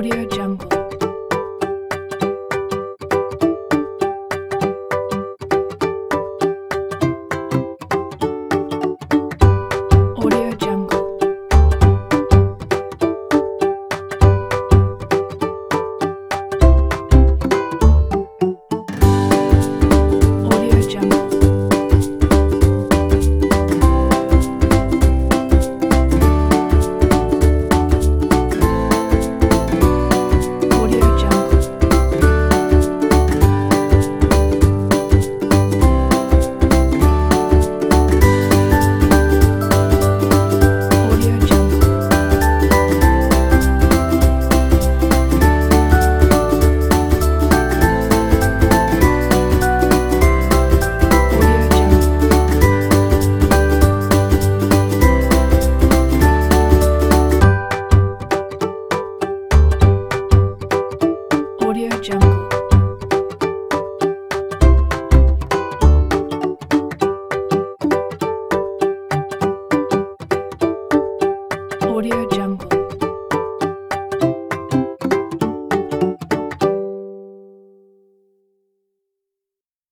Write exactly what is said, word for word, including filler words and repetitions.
Audio Jungle. Audio Jungle. Audio Jungle. Audio Jungle. Audio Jungle. Audio Jungle. Audio Jungle. Audio Jungle.